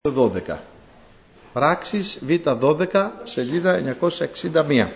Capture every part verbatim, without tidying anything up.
δώδεκα. Πράξεις Β δώδεκα, σελίδα εννιακόσια εξήντα μία.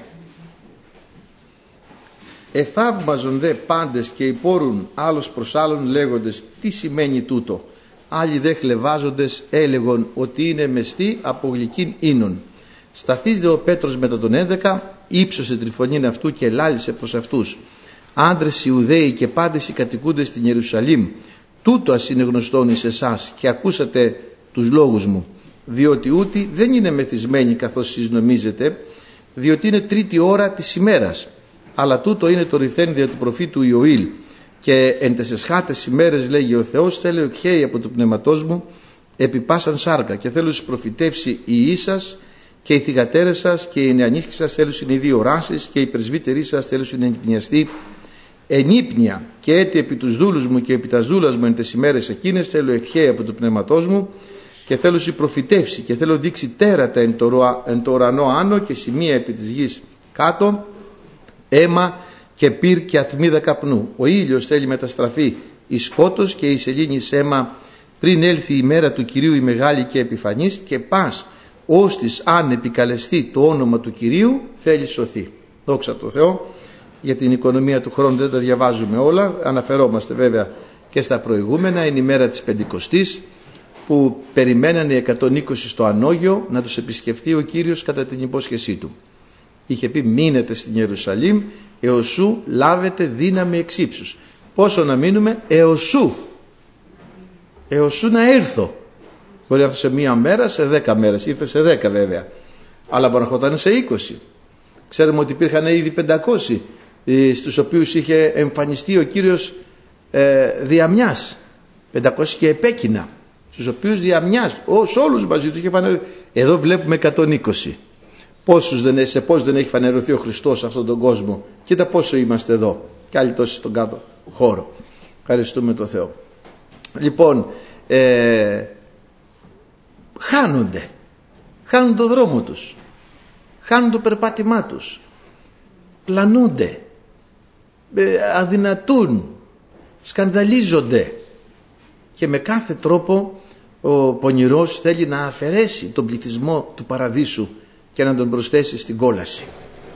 Εθαύμαζον δε πάντες και υπόρουν άλλος προς άλλον λέγοντες τι σημαίνει τούτο. Άλλοι δε χλευάζοντες έλεγον ότι είναι μεστή από γλυκήν ίνων. Σταθείς δε ο Πέτρος μετά τον έντεκα, ύψωσε τη φωνήν αυτού και λάλησε προς αυτούς. Άντρες Ιουδαίοι και πάντες οι κατοικούντες στην Ιερουσαλήμ, τούτο ας είναι γνωστόν εις εσάς και ακούσατε τους λόγους μου, διότι ούτι δεν είναι μεθυσμένοι καθώς εσείς νομίζετε, διότι είναι τρίτη ώρα της ημέρας, αλλά τούτο είναι το ρηθέν δια του προφήτου Ιωήλ. Και εν τες εσχάτες ημέρες, λέγει ο Θεός, θέλω εκχέει από το πνευματός μου επί πάσαν σάρκα, και θέλω σου προφητεύσει οι ίσας και οι θυγατέρες σας και οι νεανίσκοι σας θέλουν οι δύο ράσεις και οι πρεσβύτεροι σας θέλουν να εγκνιαστεί ενύπνια, και έτι επί τους δούλους μου και επί τας δούλας μου εν τες ημέρες εκείνες θέλω εκχέει από το πνευματός μου, και θέλω σου προφητεύσει και θέλω δείξει τέρατα εν το, εν το ουρανό άνω και σημεία επί της γης κάτω, αίμα και πυρ και ατμίδα καπνού. Ο ήλιος θέλει μεταστραφεί εις σκότος και η σελήνη αίμα, πριν έλθει η μέρα του Κυρίου η μεγάλη και επιφανής, και πας ώστις αν επικαλεστεί το όνομα του Κυρίου θέλει σωθεί. Δόξα τω Θεώ. Για την οικονομία του χρόνου δεν τα διαβάζουμε όλα, αναφερόμαστε βέβαια και στα προηγούμενα. Είναι η μέρα της Πεντηκοστής, που περιμένανε οι εκατόν είκοσι στο Ανόγιο να τους επισκεφθεί ο Κύριος κατά την υπόσχεσή του. Είχε πει μείνετε στην Ιερουσαλήμ έως σου λάβετε δύναμη εξ ύψους. Πόσο να μείνουμε? Έως σου. Έως σου να έρθω. Μπορεί να έρθω σε μία μέρα, σε δέκα μέρες. Ήρθε σε δέκα βέβαια. Αλλά μπορεί να έρχονταν σε είκοσι. Ξέρουμε ότι υπήρχαν ήδη πεντακόσιοι στους οποίους είχε εμφανιστεί ο Κύριος ε, διαμιάς. πεντακόσιοι και επέκεινα. Στους οποίους διαμιάς, σε όλους μαζί του είχε φανερωθεί. Εδώ βλέπουμε εκατόν είκοσι. Πόσους δεν, σε πόσους δεν έχει φανερωθεί ο Χριστός σε αυτόν τον κόσμο. Κοίτα πόσο είμαστε εδώ. Και άλλοι τόσοι στον κάτω χώρο. Ευχαριστούμε τον Θεό. Λοιπόν, ε, χάνονται. Χάνουν το δρόμο τους. Χάνουν το περπάτημά τους. Πλανούνται. Ε, αδυνατούν. Σκανδαλίζονται. Και με κάθε τρόπο ο πονηρός θέλει να αφαιρέσει τον πληθυσμό του παραδείσου και να τον προσθέσει στην κόλαση.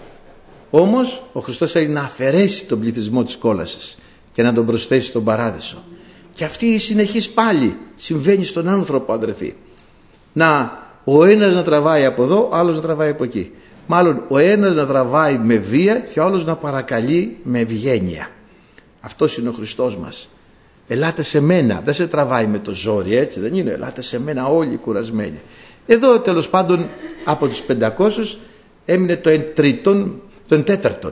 Όμως ο Χριστός θέλει να αφαιρέσει τον πληθυσμό της κόλασης και να τον προσθέσει στον παράδεισο. Και αυτή η συνεχής πάλι συμβαίνει στον άνθρωπο, αδερφοί. Να, ο ένας να τραβάει από εδώ, άλλος να τραβάει από εκεί. Μάλλον ο ένας να τραβάει με βία και ο άλλος να παρακαλεί με ευγένεια. Αυτός είναι ο Χριστός μας. Ελάτε σε μένα, δεν σε τραβάει με το ζόρι, έτσι δεν είναι? Ελάτε σε μένα όλοι κουρασμένοι. Εδώ τέλος πάντων από τους πεντακόσιους έμεινε το εν τρίτον, το εν τέταρτον.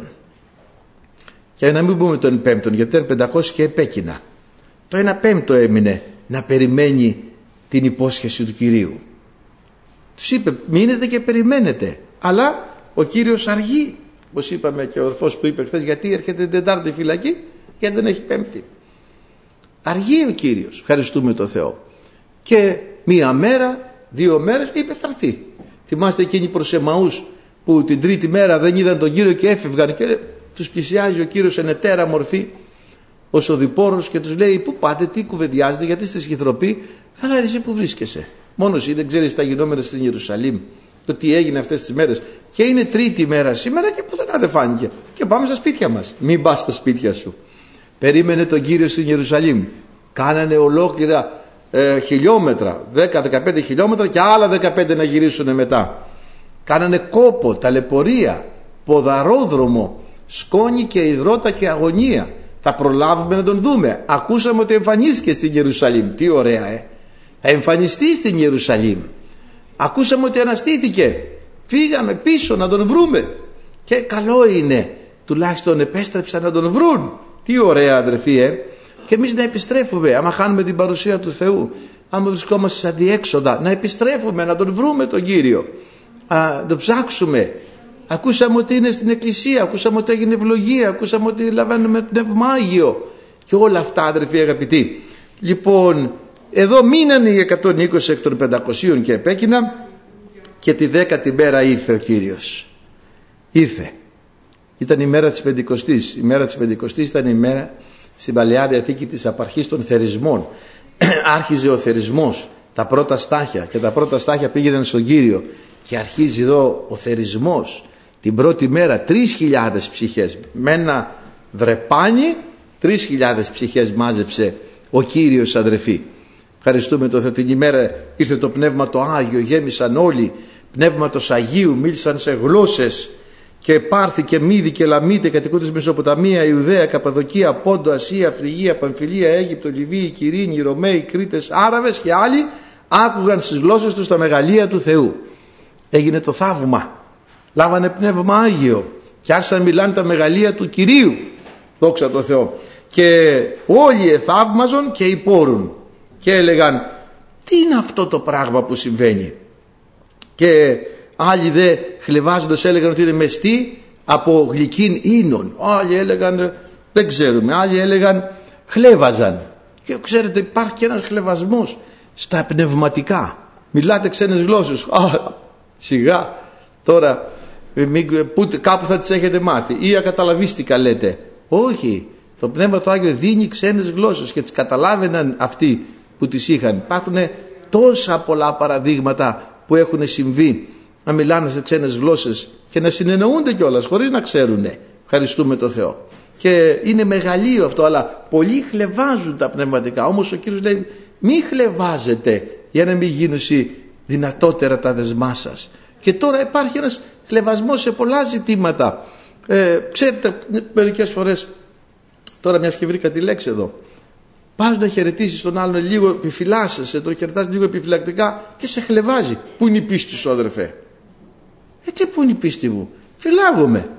Και να μην πούμε το εν πέμπτον, γιατί ήταν πεντακόσιοι και επέκεινα. Το ένα πέμπτο έμεινε να περιμένει την υπόσχεση του Κυρίου. Τους είπε μείνετε και περιμένετε, αλλά ο Κύριος αργεί. Όπως είπαμε και ο ορφός που είπε χθες, γιατί έρχεται την Τετάρτη φυλακή, γιατί δεν έχει Πέμπτη. Αργεί ο Κύριος, ευχαριστούμε τον Θεό. Και μία μέρα, δύο μέρες είπε θα έρθει. Θυμάστε εκείνοι προς Εμαούς που την τρίτη μέρα δεν είδαν τον Κύριο και έφευγαν, και τους πλησιάζει ο Κύριος εν εταίρα μορφή ως οδηπόρος και τους λέει πού πάτε, τι κουβεντιάζετε, γιατί είστε σκητροποί? Καλά, εσύ που βρίσκεσαι? Μόνος εσύ δεν ξέρεις τα γινόμενα στην Ιερουσαλήμ, το τι έγινε αυτές τις μέρες? Και είναι τρίτη μέρα σήμερα και πουθενά δεν φάνηκε. Και πάμε στα σπίτια μας. Μην πας στα σπίτια σου. Περίμενε τον Κύριο στην Ιερουσαλήμ. Κάνανε ολόκληρα ε, χιλιόμετρα, δέκα με δεκαπέντε χιλιόμετρα και άλλα δεκαπέντε να γυρίσουν μετά. Κάνανε κόπο, ταλαιπωρία, ποδαρόδρομο, σκόνη και υδρότα και αγωνία. Θα προλάβουμε να τον δούμε. Ακούσαμε ότι εμφανίστηκε στην Ιερουσαλήμ. Τι ωραία, ε! Θα εμφανιστεί στην Ιερουσαλήμ. Ακούσαμε ότι αναστήθηκε. Φύγαμε πίσω να τον βρούμε. Και καλό είναι, τουλάχιστον επέστρεψαν να τον βρουν. Τι ωραία, αδερφοί, ε! Και εμείς να επιστρέφουμε, άμα χάνουμε την παρουσία του Θεού, άμα βρισκόμαστε σε αντιέξοδα, να επιστρέφουμε, να τον βρούμε τον Κύριο, να τον ψάξουμε. Ακούσαμε ότι είναι στην εκκλησία, ακούσαμε ότι έγινε ευλογία, ακούσαμε ότι λαμβάνουμε πνεύμα Άγιο και όλα αυτά, αδερφοί αγαπητοί. Λοιπόν, εδώ μείνανε οι εκατόν είκοσι εκ των πεντακοσίων και επέκεινα, και τη δέκατη μέρα ήρθε ο Κύριος. Ήρθε. Ήταν η μέρα της Πεντηκοστής. Η μέρα της Πεντηκοστής ήταν η μέρα στην Παλαιά Διαθήκη της απαρχής των θερισμών. Άρχιζε ο θερισμός τα πρώτα στάχια, και τα πρώτα στάχια πήγαιναν στον Κύριο, και αρχίζει εδώ ο θερισμός. Την πρώτη μέρα τρεις χιλιάδες ψυχές με ένα δρεπάνι, τρεις χιλιάδες ψυχές μάζεψε ο Κύριος, αδερφοί. Ευχαριστούμε τον Θεό. Την ημέρα ήρθε το Πνεύμα το Άγιο, γέμισαν όλοι Πνεύματος Αγίου, μίλησαν σε γλώσσες, και Πάρθη και Μίδη και Λαμίτε, κατοικούντες Μεσοποταμία, Ιουδαία, Καπαδοκία, Πόντο, Ασία, Φρυγία, Παμφιλία, Αίγυπτο, Λιβύη, Κυρίνη, Ρωμαίοι, Κρήτες, Άραβες και άλλοι άκουγαν στις γλώσσες τους τα μεγαλεία του Θεού. Έγινε το θαύμα. Λάβανε Πνεύμα Άγιο και άρχισαν να μιλάνε τα μεγαλεία του Κυρίου. Δόξα τω Θεώ. Και όλοι εθαύμαζον και υπόρουν και έλεγαν, τι είναι αυτό το πράγμα που συμβαίνει? Και άλλοι δε χλευάζοντας έλεγαν ότι είναι μεστή από γλυκήν ίνων. Άλλοι έλεγαν δεν ξέρουμε. Άλλοι έλεγαν χλέβαζαν. Και ξέρετε, υπάρχει και ένας χλεβασμός στα πνευματικά. Μιλάτε ξένες γλώσσες. Α, σιγά τώρα μην, που, κάπου θα τις έχετε μάθει ή ακαταλαβίστηκα λέτε. Όχι, το Πνεύμα το Άγιο δίνει ξένες γλώσσες και τις καταλάβαιναν αυτοί που τις είχαν. Υπάρχουν τόσα πολλά παραδείγματα που έχουν συμβεί, να μιλάνε σε ξένες γλώσσες και να συνεννοούνται κιόλας χωρίς να ξέρουνε. Ευχαριστούμε τον Θεό. Και είναι μεγαλείο αυτό, αλλά πολλοί χλεβάζουν τα πνευματικά. Όμως ο Κύριος λέει, μη χλεβάζετε για να μην γίνουν δυνατότερα τα δεσμά σας. Και τώρα υπάρχει ένας χλεβασμός σε πολλά ζητήματα. Ε, ξέρετε, μερικές φορές, τώρα μιας και βρήκα τη λέξη εδώ, πας να χαιρετήσεις τον άλλον λίγο, επιφυλάσσεσαι, τον χαιρετάς λίγο επιφυλακτικά και σε χλεβάζει. Πού είναι η πίστη σου, αδερφέ? Ε, τι πού είναι η πίστη μου? Φυλάγομαι.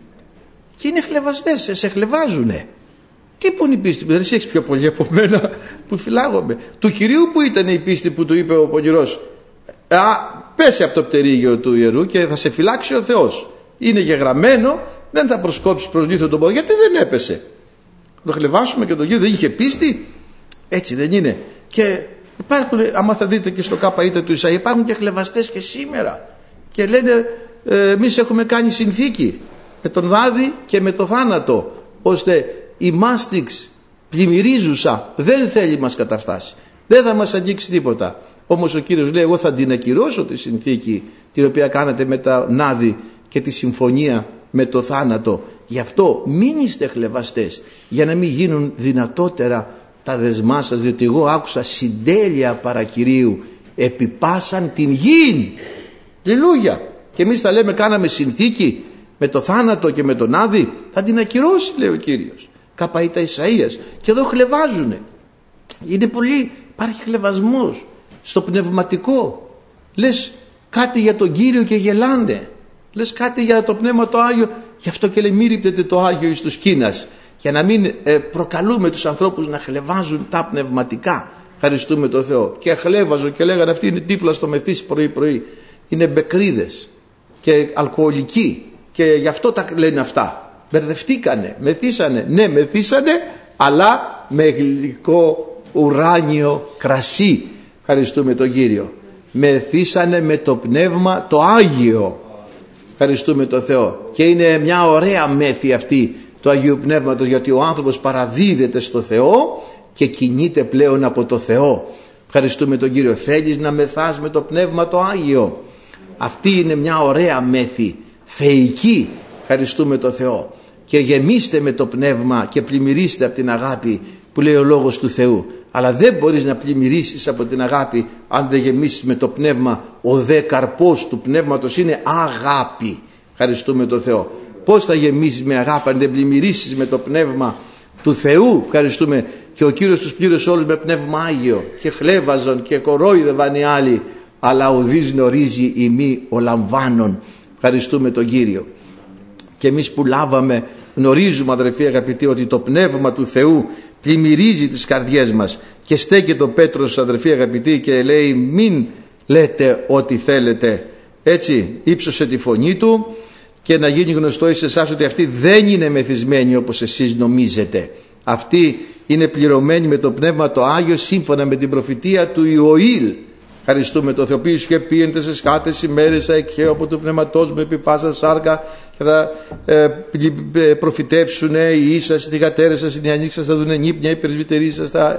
Και είναι χλεβαστές, σε, σε χλεβάζουνε. Τι πού είναι η πίστη μου? Δεν εσύ έχεις πιο πολύ από μένα που φυλάγομαι. Του Κυρίου που ήταν η πίστη που του είπε ο πονηρός? Α, πέσει από το πτερίγιο του ιερού και θα σε φυλάξει ο Θεός. Είναι γεγραμμένο, δεν θα προσκόψεις προς λίθο τον πόδι. Γιατί δεν έπεσε? Το χλεβάσουμε και τον Κύριο, δεν είχε πίστη? Έτσι δεν είναι? Και υπάρχουν, άμα θα δείτε και στο ΚΑΠΑ του Ισαΐα, υπάρχουν και χλεβαστές και σήμερα και λένε ε, εμείς έχουμε κάνει συνθήκη με τον Βάδη και με το θάνατο, ώστε η μάστιξ πλημμυρίζουσα δεν θέλει μας καταφτάσει, δεν θα μας αγγίξει τίποτα. Όμως ο Κύριος λέει, εγώ θα την ακυρώσω τη συνθήκη την οποία κάνατε με τα Νάδη και τη συμφωνία με το θάνατο. Γι' αυτό μην είστε χλεβαστές, για να μην γίνουν δυνατότερα τα δεσμά σας, διότι εγώ άκουσα συντέλεια παρακυρίου επιπάσαν την γην. Λιλούια. Και εμείς θα λέμε κάναμε συνθήκη με το θάνατο και με τον Άδη, θα την ακυρώσει, λέει ο Κύριος. Καπαΐτα Ισαΐας. Και εδώ χλεβάζουνε. Είναι πολύ, υπάρχει χλεβασμός στο πνευματικό. Λες κάτι για τον Κύριο και γελάνε. Λες κάτι για το Πνεύμα το Άγιο. Γι' αυτό και λέει μη ρίπτετε το Άγιο εις τους κίνας, για να μην ε, προκαλούμε τους ανθρώπους να χλεβάζουν τα πνευματικά. Ευχαριστούμε τον Θεό. Και χλέβαζω και λέγανε αυτοί είναι τύφλα στο μεθύσι πρωί πρωί. Είναι μπεκρίδες και αλκοολικοί και γι' αυτό τα λένε αυτά. Μπερδευτήκανε, μεθύσανε. Ναι, μεθύσανε, αλλά με γλυκό ουράνιο κρασί. Ευχαριστούμε τον Κύριο. Μεθύσανε με το Πνεύμα το Άγιο. Ευχαριστούμε τον Θεό. Και είναι μια ωραία μέθη αυτή του Αγίου Πνεύματος, γιατί ο άνθρωπος παραδίδεται στο Θεό και κινείται πλέον από το Θεό. Ευχαριστούμε τον Κύριο. Θέλεις να μεθάς με το Πνεύμα το Άγιο? Αυτή είναι μια ωραία μέθη, θεϊκή. Ευχαριστούμε τον Θεό. Και γεμίστε με το Πνεύμα και πλημμυρίστε από την αγάπη που λέει ο Λόγος του Θεού. Αλλά δεν μπορείς να πλημμυρίσεις από την αγάπη αν δεν γεμίσεις με το Πνεύμα. Ο δε καρπός του Πνεύματος είναι αγάπη. Ευχαριστούμε τον Θεό. Πώς θα γεμίσεις με αγάπη αν δεν πλημμυρίσεις με το Πνεύμα του Θεού? Ευχαριστούμε. Και ο Κύριος τους πλήρωσε όλους με Πνεύμα Άγιο και χλέβαζαν και κορόιδευαν οι άλλοι, αλλά ουδείς γνωρίζει ημί ο λαμβάνων. Ευχαριστούμε τον Κύριο. Και εμείς που λάβαμε γνωρίζουμε, αδερφοί αγαπητοί, ότι το Πνεύμα του Θεού πλημμυρίζει τις καρδιές μας. Και στέκεται ο Πέτρος, αδερφοί αγαπητοί, και λέει μην λέτε ό,τι θέλετε. Έτσι ύψωσε τη φωνή του, και να γίνει γνωστό εις εσάς ότι αυτοί δεν είναι μεθυσμένοι όπως εσείς νομίζετε. Αυτοί είναι πληρωμένοι με το Πνεύμα το Άγιο σύμφωνα με την προφητεία του Ιωήλ. Ευχαριστούμε το Θεό, οποίος και πήγαινε σε σκάτες ημέρες αεκχαίο από το πνεύματός μου επί πάσα σάρκα, και θα ε, ε, προφητεύσουν οι ίσας, οι θυγατέρες σας, οι νεανίξ σας θα δουν νύπνια, οι πρεσβυτερείς σας θα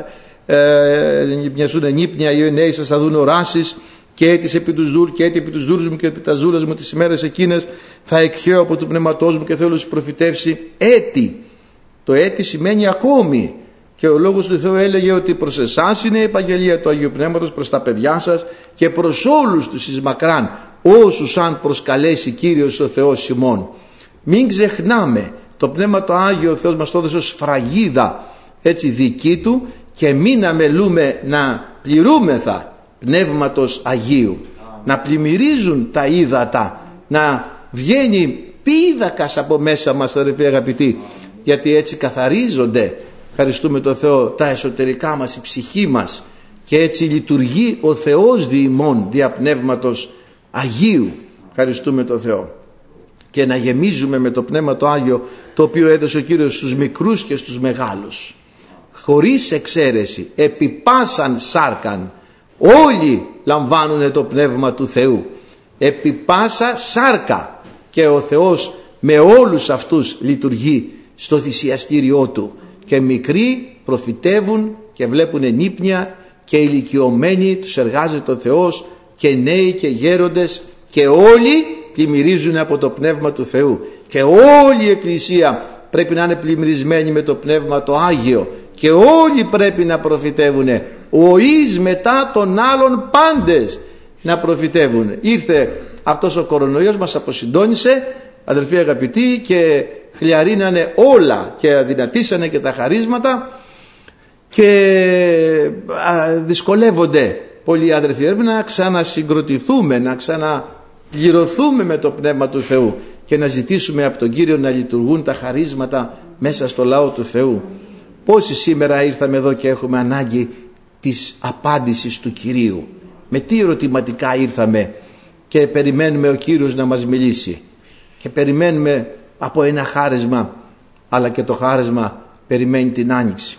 ε, μοιασούν νύπνια, οι νέοι σας θα δουν οράσεις, και έτης επί τους δούλ, και έτη επί τους δούλους μου και επί τα ζούλας μου τις ημέρες εκείνες θα εκχέω από του πνευματός μου και θέλω να προφητεύσει. Έτη. Το έτη σημαίνει ακόμη. Και ο Λόγος του Θεού έλεγε ότι προς εσάς είναι η επαγγελία του Αγίου Πνεύματος, προς τα παιδιά σας και προς όλους τους εις μακράν, όσους αν προσκαλέσει Κύριος ο Θεός ημών. Μην ξεχνάμε, το Πνεύμα το Άγιο ο Θεός μας το έδωσε ως φραγίδα, έτσι, δική του, και μην αμελούμε να πληρούμεθα Πνεύματος Αγίου, να πλημμυρίζουν τα ύδατα, να βγαίνει πίδακας από μέσα μας, αδερφοί αγαπητοί, γιατί έτσι καθαρίζονται, ευχαριστούμε τον Θεό, τα εσωτερικά μας, η ψυχή μας, και έτσι λειτουργεί ο Θεός δι' ημών, δια Πνεύματος Αγίου. Ευχαριστούμε τον Θεό. Και να γεμίζουμε με το Πνεύμα το Άγιο, το οποίο έδωσε ο Κύριος στους μικρούς και στους μεγάλους, χωρίς εξαίρεση, επί πάσαν σάρκαν. Όλοι λαμβάνουν το Πνεύμα του Θεού, επί πάσα σάρκα, και ο Θεός με όλους αυτούς λειτουργεί στο θυσιαστήριό του, και μικροί προφητεύουν και βλέπουν νύπνια, και ηλικιωμένοι τους εργάζεται ο Θεός, και νέοι και γέροντες, και όλοι πλημμυρίζουν από το Πνεύμα του Θεού, και όλη η Εκκλησία πρέπει να είναι πλημμυρισμένη με το Πνεύμα το Άγιο, και όλοι πρέπει να προφητεύουν, ο εις μετά των άλλων πάντες να προφητεύουν. Ήρθε αυτός ο κορονοϊός, μας αποσυντώνησε, αδελφοί αγαπητοί, και χλιαρίνανε όλα και αδυνατήσανε και τα χαρίσματα, και δυσκολεύονται πολλοί αδελφοί να ξανασυγκροτηθούμε, να ξαναπληρωθούμε με το Πνεύμα του Θεού και να ζητήσουμε από τον Κύριο να λειτουργούν τα χαρίσματα μέσα στο λαό του Θεού. Πόσοι σήμερα ήρθαμε εδώ και έχουμε ανάγκη της απάντησης του Κυρίου? Με τι ερωτηματικά ήρθαμε και περιμένουμε ο Κύριος να μας μιλήσει, και περιμένουμε από ένα χάρισμα, αλλά και το χάρισμα περιμένει την άνοιξη,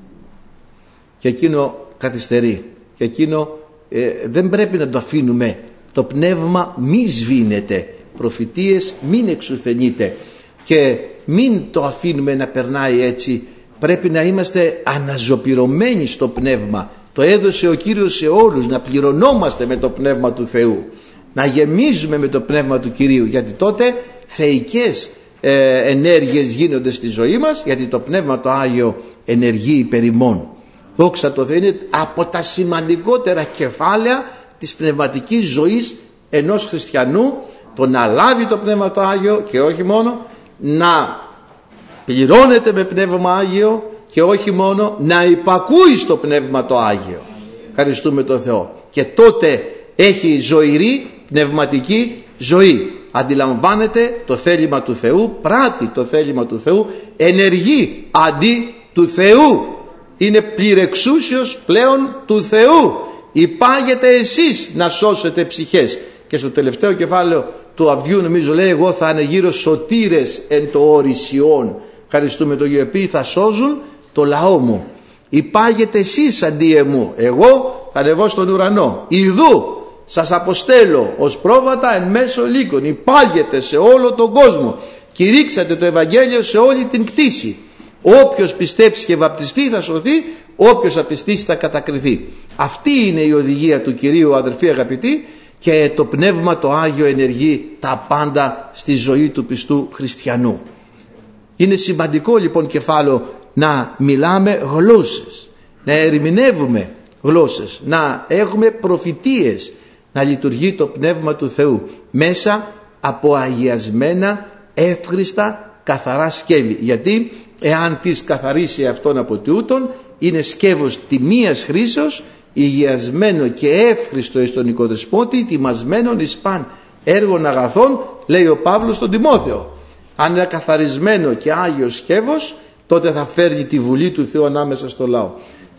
και εκείνο καθυστερεί, και εκείνο ε, δεν πρέπει να το αφήνουμε. Το πνεύμα μη σβήνεται, προφητείες μην εξουθενείτε, και μην το αφήνουμε να περνάει έτσι. Πρέπει να είμαστε αναζωπυρωμένοι στο πνεύμα. Το έδωσε ο Κύριος σε όλους, να πληρωνόμαστε με το Πνεύμα του Θεού, να γεμίζουμε με το Πνεύμα του Κυρίου, γιατί τότε θεϊκές ε, ενέργειες γίνονται στη ζωή μας, γιατί το Πνεύμα το Άγιο ενεργεί υπέρ ημών. Δόξα τω Θεώ, είναι από τα σημαντικότερα κεφάλαια της πνευματικής ζωής ενός χριστιανού, το να λάβει το Πνεύμα το Άγιο, και όχι μόνο να πληρώνεται με Πνεύμα Άγιο, και όχι μόνο να υπακούει στο Πνεύμα το Άγιο. Ευχαριστούμε τον Θεό. Και τότε έχει ζωηρή πνευματική ζωή. Αντιλαμβάνεται το θέλημα του Θεού, πράττει το θέλημα του Θεού, ενεργεί αντί του Θεού. Είναι πληρεξούσιος πλέον του Θεού. Υπάγεται εσείς να σώσετε ψυχές. Και στο τελευταίο κεφάλαιο του Αβγιού νομίζω λέει, εγώ θα ανεγείρω σωτήρες εν το ορισιόν. Ευχαριστούμε τον, οι οποίοι θα σώζουν το λαό μου. Υπάγεται εσείς αντί εμού, εγώ θα ανεβώ στον ουρανό. Ιδού σας αποστέλω ως πρόβατα εν μέσω λύκων. Υπάγεται σε όλο τον κόσμο. Κηρύξατε το Ευαγγέλιο σε όλη την κτήση. Όποιος πιστέψει και βαπτιστεί θα σωθεί, όποιος απιστήσει θα κατακριθεί. Αυτή είναι η οδηγία του Κυρίου, αδερφοί αγαπητοί, και το Πνεύμα το Άγιο ενεργεί τα πάντα στη ζωή του πιστού χριστιανού. Είναι σημαντικό λοιπόν κεφάλαιο να μιλάμε γλώσσες, να ερμηνεύουμε γλώσσες, να έχουμε προφητείες, να λειτουργεί το Πνεύμα του Θεού μέσα από αγιασμένα, εύχριστα, καθαρά σκεύη. Γιατί εάν τις καθαρίσει αυτόν από τούτον, είναι σκεύος τιμίας χρήσεως, υγιασμένο και εύχριστο εις τον οικοδεσπότη, τιμασμένον εις παν έργων αγαθών, λέει ο Παύλος στον Τιμόθεο. Αν είναι καθαρισμένο και άγιο σκεύος, τότε θα φέρνει τη Βουλή του Θεού ανάμεσα στο λαό.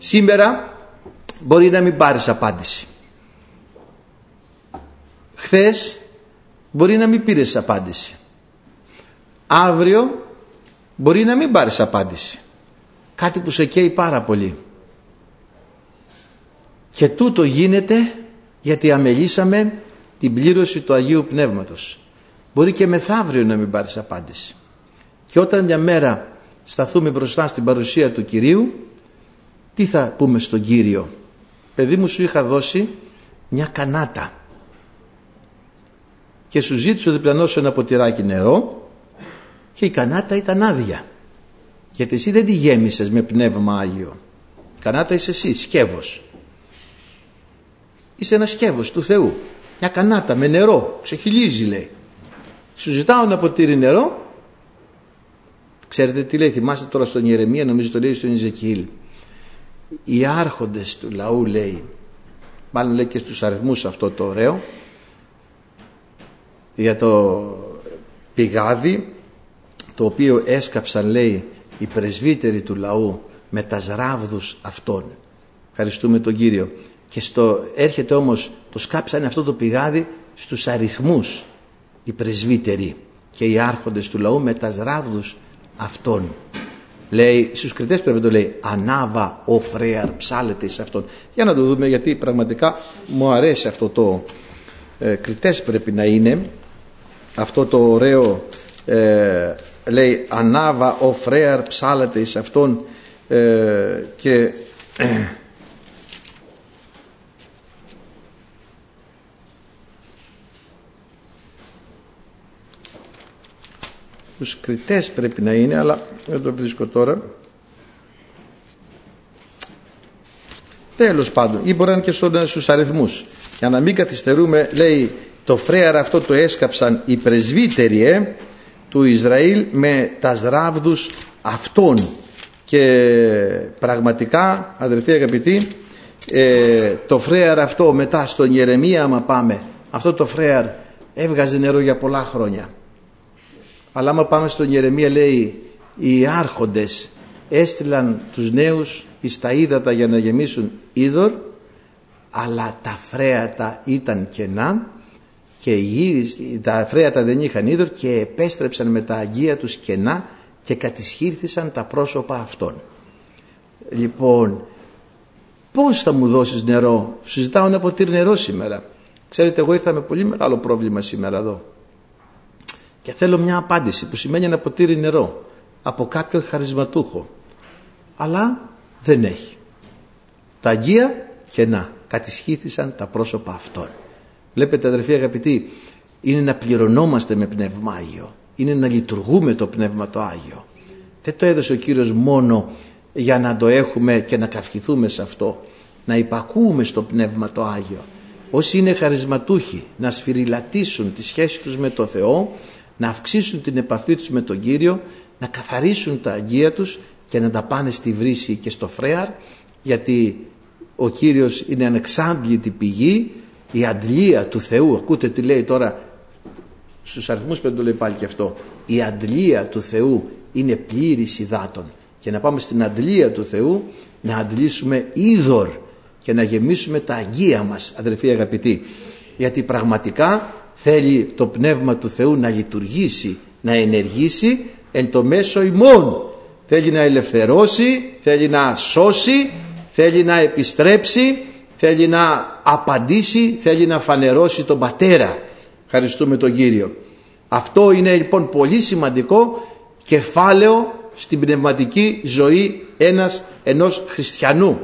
Σήμερα μπορεί να μην πάρεις απάντηση. Χθες μπορεί να μην πήρες απάντηση. Αύριο μπορεί να μην πάρεις απάντηση. Κάτι που σε καίει πάρα πολύ. Και τούτο γίνεται γιατί αμελήσαμε την πλήρωση του Αγίου Πνεύματος. Μπορεί και μεθαύριο να μην πάρεις απάντηση. Και όταν μια μέρα σταθούμε μπροστά στην παρουσία του Κυρίου, Τι θα πούμε στον Κύριο? Παιδί μου, σου είχα δώσει μια κανάτα και σου ζήτησε ο διπλανός σου ένα ποτηράκι νερό και η κανάτα ήταν άδεια, γιατί εσύ δεν τη γέμισες με πνεύμα Άγιο. Η κανάτα είσαι εσύ, σκεύος. Είσαι ένα σκεύος του Θεού, μια κανάτα με νερό, ξεχυλίζει λέει. Σου ζητάω ένα ποτήρι νερό. Ξέρετε τι λέει? Θυμάστε τώρα στον Ιερεμία, νομίζω το λέει στον Ιζεκιήλ. Οι άρχοντες του λαού, λέει, μάλλον λέει και στους αριθμούς αυτό το ωραίο, για το πηγάδι το οποίο έσκαψαν, λέει, οι πρεσβύτεροι του λαού με τα σράβδους αυτών. Ευχαριστούμε τον Κύριο. Και στο, έρχεται όμως, το σκάψανε αυτό το πηγάδι στους αριθμούς οι πρεσβύτεροι και οι άρχοντες του λαού με τα σράβδους αυτών. Λέει, στους κριτές πρέπει να το λέει, ανάβα ο φρέαρ ψάλεται εις αυτόν. Για να το δούμε, γιατί πραγματικά μου αρέσει αυτό το ε, κριτές πρέπει να είναι αυτό το ωραίο, ε, λέει ανάβα ο φρέαρ ψάλεται εις αυτόν, ε, και ε, τους κριτές πρέπει να είναι, αλλά δεν το βρίσκω τώρα. Τέλος πάντων, ή μπορεί να είναι και στον, στους αριθμούς. Για να μην καθυστερούμε, λέει, το φρέαρ αυτό το έσκαψαν οι πρεσβύτεροι ε, του Ισραήλ με τα σράβδους αυτών. Και πραγματικά, αδελφοί αγαπητοί, ε, το φρέαρ αυτό μετά στον Ιερεμία, άμα πάμε, αυτό το φρέαρ έβγαζε νερό για πολλά χρόνια. Αλλά άμα πάμε στον Ιερεμία, λέει, οι άρχοντες έστειλαν τους νέους εις τα ύδατα για να γεμίσουν είδωρ, αλλά τα φρέατα ήταν κενά και γύρισαν, τα φρέατα δεν είχαν είδωρ και επέστρεψαν με τα αγγεία τους κενά και κατησχύρθησαν τα πρόσωπα αυτών. Λοιπόν, πώς θα μου δώσεις νερό? Σου ζητάω ένα ποτήρι νερό σήμερα. Ξέρετε, εγώ ήρθα με πολύ μεγάλο πρόβλημα σήμερα εδώ και θέλω μια απάντηση, που σημαίνει ένα ποτήρι νερό από κάποιον χαρισματούχο, αλλά δεν έχει. Τα αγγεία κενά, κατησχύθησαν τα πρόσωπα αυτών. Βλέπετε, αδερφοί αγαπητοί, είναι να πληρωνόμαστε με Πνεύμα Άγιο, είναι να λειτουργούμε το Πνεύμα το Άγιο. Δεν το έδωσε ο Κύριος μόνο για να το έχουμε και να καυχηθούμε σε αυτό, να υπακούμε στο Πνεύμα το Άγιο. Όσοι είναι χαρισματούχοι, να σφυριλατήσουν τη σχέση τους με το Θεό, να αυξήσουν την επαφή τους με τον Κύριο, να καθαρίσουν τα αγγεία τους και να τα πάνε στη βρύση και στο φρέαρ, γιατί ο Κύριος είναι ανεξάντλητη πηγή, η αντλία του Θεού. Ακούτε τι λέει τώρα στους αριθμούς, πρέπει να το λέει πάλι και αυτό. Η αντλία του Θεού είναι πλήρης υδάτων, και να πάμε στην αντλία του Θεού να αντλήσουμε είδωρ και να γεμίσουμε τα αγγεία μας, αδελφοί αγαπητοί, γιατί πραγματικά θέλει το Πνεύμα του Θεού να λειτουργήσει, να ενεργήσει εν το μέσο ημών. Θέλει να ελευθερώσει, θέλει να σώσει, θέλει να επιστρέψει, θέλει να απαντήσει, θέλει να φανερώσει τον Πατέρα. Ευχαριστούμε τον Κύριο. Αυτό είναι λοιπόν πολύ σημαντικό κεφάλαιο στην πνευματική ζωή ένας, ενός χριστιανού.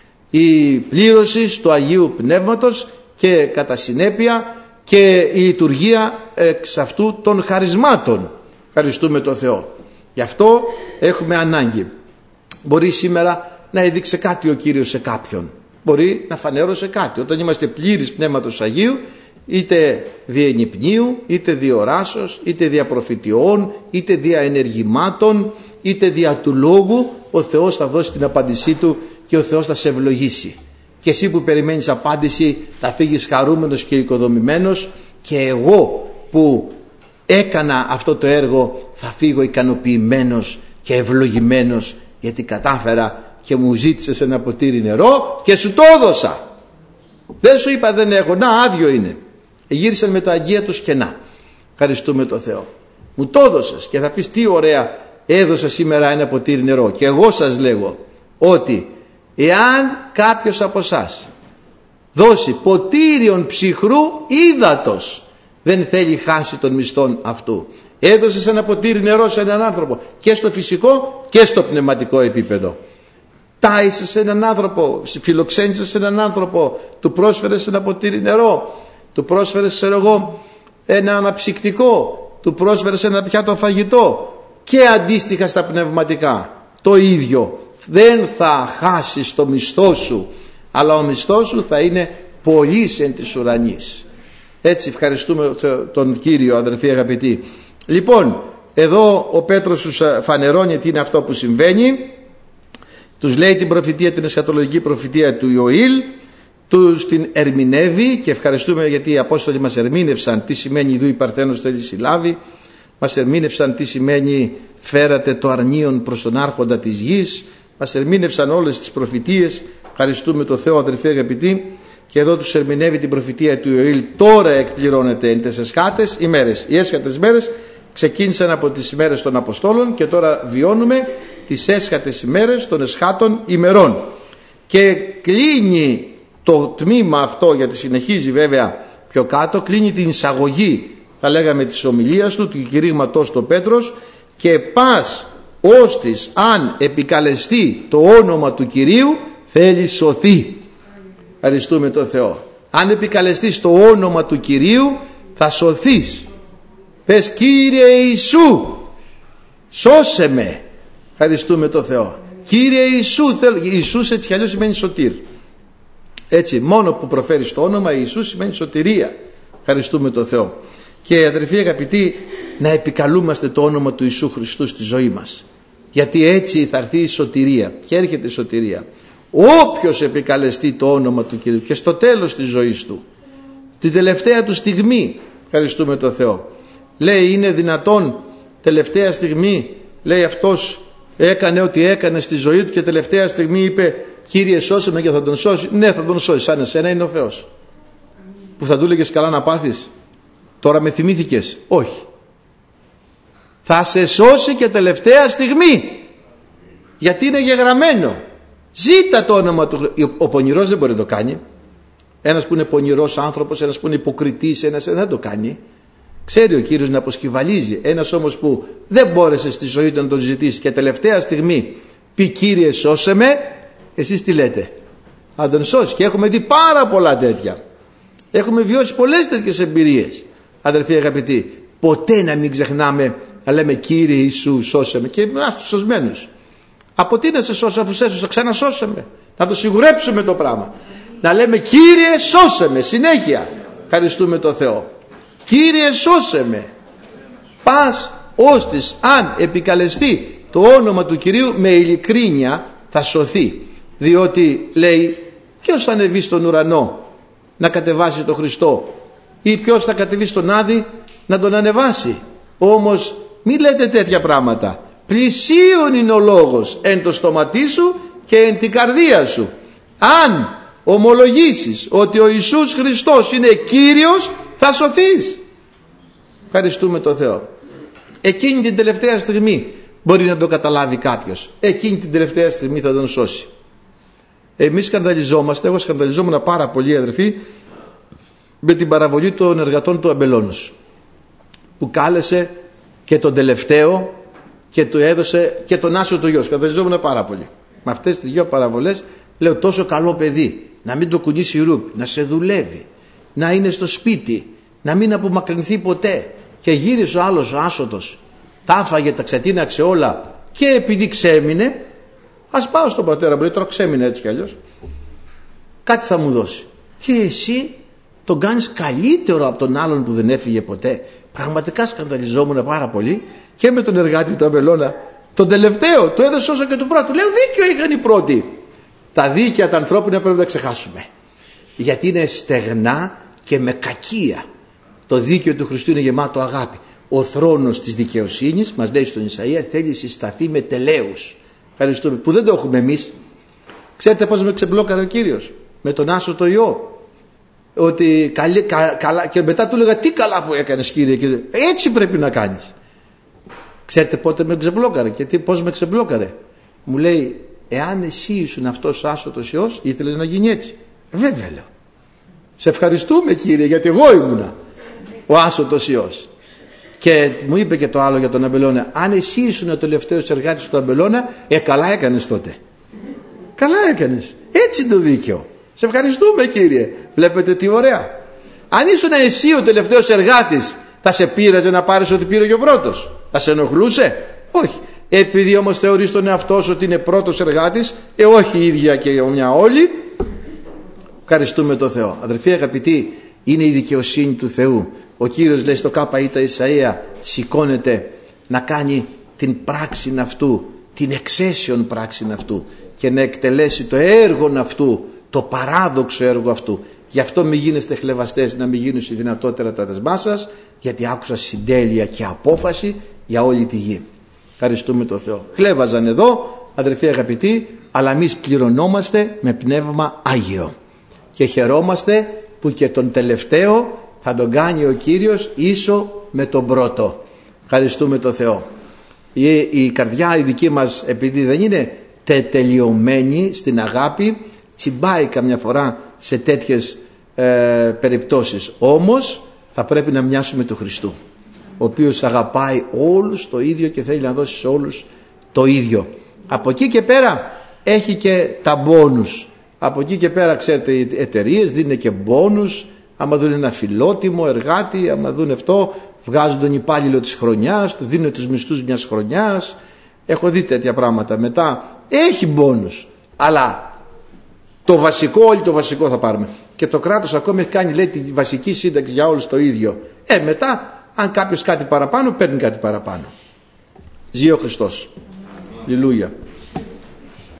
Η πλήρωση του Αγίου Πνεύματος και κατά συνέπεια και η λειτουργία εξ αυτού των χαρισμάτων. Ευχαριστούμε τον Θεό. Γι' αυτό έχουμε ανάγκη. Μπορεί σήμερα να έδειξε κάτι ο Κύριος σε κάποιον. Μπορεί να φανέρωσε κάτι. Όταν είμαστε πλήρης Πνεύματος Αγίου, είτε δια ενυπνίου, είτε δια οράσεως, είτε δια προφητιών, είτε δια ενεργημάτων, είτε δια του λόγου, ο Θεός θα δώσει την απάντησή του και ο Θεός θα σε ευλογήσει. Και εσύ που περιμένεις απάντηση θα φύγεις χαρούμενος και οικοδομημένος, και εγώ που έκανα αυτό το έργο θα φύγω ικανοποιημένος και ευλογημένος, γιατί κατάφερα και μου ζήτησες ένα ποτήρι νερό και σου το έδωσα. Δεν σου είπα δεν έχω, να άδειο είναι. Γύρισαν με τα αγγεία τους κενά. Ευχαριστούμε τον Θεό. Μου το έδωσες, και θα πεις τι ωραία, έδωσα σήμερα ένα ποτήρι νερό. Και εγώ σας λέγω ότι εάν κάποιος από εσάς δώσει ποτήριον ψυχρού ύδατος, δεν θέλει χάσει τον μισθόν αυτού. Έδωσες ένα ποτήρι νερό σε έναν άνθρωπο, και στο φυσικό και στο πνευματικό επίπεδο. τάισες έναν άνθρωπο, φιλοξένησες έναν άνθρωπο, του πρόσφερες ένα ποτήρι νερό, του πρόσφερες, ξέρω εγώ, ένα αναψυκτικό, του πρόσφερες ένα πιάτο φαγητό, και αντίστοιχα στα πνευματικά το ίδιο. Δεν θα χάσεις το μισθό σου, αλλά ο μισθός σου θα είναι πολύς εν της ουρανής. Έτσι ευχαριστούμε τον Κύριο, αδερφοί αγαπητοί. Λοιπόν, εδώ ο Πέτρος τους φανερώνει τι είναι αυτό που συμβαίνει. Τους λέει την προφητεία, την εσχατολογική προφητεία του Ιωήλ, τους την ερμηνεύει, και ευχαριστούμε γιατί οι Απόστολοι μας ερμήνευσαν τι σημαίνει «Ιδού η Παρθένος θέλει συλλάβει», μας ερμήνευσαν τι σημαίνει «Φέρατε το αρνίον προς τον άρχοντα της γης», μας ερμήνευσαν όλες τις προφητείες. Ευχαριστούμε το Θεό, αδερφοί αγαπητοί. Και εδώ τους ερμηνεύει την προφητεία του Ιωήλ. Τώρα εκπληρώνεται εν τες εσχάτες ημέρες. Οι έσχατες μέρες ξεκίνησαν από τις ημέρες των Αποστόλων και τώρα βιώνουμε τις έσχατες ημέρες των εσχάτων ημερών. Και κλείνει το τμήμα αυτό, γιατί συνεχίζει βέβαια πιο κάτω, κλείνει την εισαγωγή, θα λέγαμε, της ομιλίας του, του κηρύγματος του Πέτρος, και πας ώστις αν επικαλεστεί το όνομα του Κυρίου θέλει σωθεί. Ευχαριστούμε τον Θεό. Αν επικαλεστείς το όνομα του Κυρίου θα σωθείς. Πες Κύριε Ιησού, σώσε με. Ευχαριστούμε τον Θεό. Κύριε Ιησού, θέλω. Ιησούς έτσι κι αλλιώς σημαίνει σωτήρ. Έτσι, μόνο που προφέρεις το όνομα Ιησούς σημαίνει σωτηρία. Ευχαριστούμε τον Θεό. Και αδερφοί αγαπητοί, να επικαλούμαστε το όνομα του Ιησού Χριστού στη ζωή μας, γιατί έτσι θα έρθει η σωτηρία, και έρχεται η σωτηρία. Όποιος επικαλεστεί το όνομα του Κυρίου και στο τέλος της ζωής του, την τελευταία του στιγμή, ευχαριστούμε τον Θεό, λέει είναι δυνατόν τελευταία στιγμή, λέει αυτός έκανε ό,τι έκανε στη ζωή του και τελευταία στιγμή είπε Κύριε σώσε με και θα τον σώσει. Ναι, θα τον σώσει, σαν εσένα είναι ο Θεός. Που θα του έλεγες καλά να πάθεις, τώρα με θυμήθηκες? Όχι. Θα σε σώσει και τελευταία στιγμή, γιατί είναι γεγραμμένο. Ζήτα το όνομα του. Ο πονηρός δεν μπορεί να το κάνει. Ένας που είναι πονηρός άνθρωπος, ένας που είναι υποκριτής, ένας δεν το κάνει. Ξέρει ο Κύριος να αποσκυβαλίζει. Ένας όμως που δεν μπόρεσε στη ζωή του να τον ζητήσει και τελευταία στιγμή πει Κύριε σώσε με, εσείς τι λέτε? Θα τον σώσει. Και έχουμε δει πάρα πολλά τέτοια. Έχουμε βιώσει πολλές τέτοιες εμπειρίες, αδελφοί αγαπητοί. Ποτέ να μην ξεχνάμε να λέμε Κύριε Ιησού σώσε με, και είμαστε σωσμένους. Από τι να σε σώσω αφού σε έσωσα? Ξανασώσε με. Να το σιγουρέψουμε το πράγμα. Να λέμε Κύριε σώσε με συνέχεια. Ευχαριστούμε το Θεό. Κύριε σώσε με. Πας ώστις αν επικαλεστεί το όνομα του Κυρίου με ειλικρίνεια θα σωθεί. Διότι λέει ποιος θα ανεβεί στον ουρανό να κατεβάσει τον Χριστό, ή ποιος θα κατεβεί στον Άδη να τον ανεβάσει? Όμως μη λέτε τέτοια πράγματα. Πλησίον είναι ο λόγος εν το στοματί σου και εν την καρδία σου. Αν ομολογήσεις ότι ο Ιησούς Χριστός είναι Κύριος θα σωθείς. Ευχαριστούμε τον Θεό. Εκείνη την τελευταία στιγμή μπορεί να το καταλάβει κάποιος. Εκείνη την τελευταία στιγμή θα τον σώσει. Εμείς σκανδαλιζόμαστε, εγώ σκανδαλιζόμουν πάρα πολύ αδερφοί, με την παραβολή των εργατών του Αμπελώνος, που κάλεσε και τον τελευταίο και του έδωσε και τον άσο του γιο. Σκανδαλιζόμουν πάρα πολύ με αυτές τις δύο παραβολές. Λέω τόσο καλό παιδί, να μην το κουνήσει η ρούπη, να σε δουλεύει, να είναι στο σπίτι, να μην απομακρυνθεί ποτέ. Και γύρισε ο άλλος ο άσωτος, τα άφαγε, τα ξετίναξε όλα, και επειδή ξέμεινε, ας πάω στον πατέρα μου, λέει τώρα ξέμεινε έτσι κι αλλιώς, κάτι θα μου δώσει. Και εσύ τον κάνεις καλύτερο από τον άλλον που δεν έφυγε ποτέ. Πραγματικά σκανδαλιζόμουν πάρα πολύ και με τον εργάτη του Αμπελώνα, τον τελευταίο, του έδωσε όσο και του πρώτου. Λέω δίκιο είχαν οι πρώτοι. Τα δίκαια τα ανθρώπινα πρέπει να ξεχάσουμε, γιατί είναι στεγνά και με κακία. Το δίκαιο του Χριστού είναι γεμάτο αγάπη. Ο θρόνος της δικαιοσύνης, μας λέει στον Ισαΐα, θέλει συσταθεί με τελέους. Ευχαριστούμε που δεν το έχουμε εμείς. Ξέρετε πώς με ξεμπλόκαρε ο Κύριος? Με τον άσο το Υιό. Ότι καλή, κα, καλά, και μετά του έλεγα τι καλά που έκανες Κύριε, και έτσι πρέπει να κάνεις. Ξέρετε πότε με ξεμπλόκαρε και τι, πώς με ξεμπλόκαρε? Μου λέει εάν εσύ ήσουν αυτός ο άσωτος Υιός ήθελες να γίνει έτσι? Βέβαια λέω. Σε ευχαριστούμε Κύριε, γιατί εγώ ήμουνα ο άσωτος Υιός. Και μου είπε και το άλλο για τον Αμπελώνα, αν εσύ ήσουν ο τελευταίος εργάτης του Αμπελώνα, ε καλά έκανες τότε. Καλά έκανες. Έτσι είναι το δίκαιο. Σε ευχαριστούμε, Κύριε. Βλέπετε τι ωραία. Αν ήσουν εσύ ο τελευταίος εργάτης, θα σε πείραζε να πάρεις ό,τι πήρε και ο πρώτος? Θα σε ενοχλούσε? Όχι. Επειδή όμως θεωρείς τον εαυτό σου ότι είναι πρώτος εργάτης, ε όχι η ίδια και μια όλη, ευχαριστούμε τον Θεό. Αδερφοί αγαπητοί, είναι η δικαιοσύνη του Θεού. Ο Κύριος λέει στο ΚΙ Ισαΐα, σηκώνεται να κάνει την πράξη αυτού, την εξαίσιον πράξη αυτού, και να εκτελέσει το έργο αυτού, το παράδοξο έργο αυτού. Γι' αυτό μην γίνεστε χλευαστές, να μην γίνουν δυνατότερα τα δεσμά σας, γιατί άκουσα συντέλεια και απόφαση για όλη τη γη. Ευχαριστούμε τον Θεό. Χλέβαζαν εδώ, αδερφοί αγαπητοί, αλλά εμείς πληρωνόμαστε με πνεύμα Άγιο και χαιρόμαστε που και τον τελευταίο θα τον κάνει ο Κύριος ίσο με τον πρώτο. Ευχαριστούμε τον Θεό. Η, η καρδιά η δική μας, επειδή δεν είναι τετελειωμένη στην αγάπη, τσιμπάει καμιά φορά σε τέτοιες ε, περιπτώσεις. Όμως θα πρέπει να μοιάσουμε του Χριστού, ο οποίος αγαπάει όλους το ίδιο και θέλει να δώσει σε όλους το ίδιο. Από εκεί και πέρα έχει και τα μπόνους. Από εκεί και πέρα, ξέρετε, οι εταιρείες δίνουν και μπόνους. Άμα δουν ένα φιλότιμο εργάτη, άμα δουν αυτό, βγάζουν τον υπάλληλο της χρονιάς, του δίνουν τους μισθούς μιας χρονιάς. Έχω δει τέτοια πράγματα. Μετά έχει μπόνους, αλλά το βασικό, όλοι το βασικό θα πάρουμε. Και το κράτος ακόμη έχει κάνει, λέει, τη βασική σύνταξη για όλους το ίδιο. Ε, μετά, αν κάποιος κάτι παραπάνω, παίρνει κάτι παραπάνω. Ζει ο Χριστός. Αλληλούια.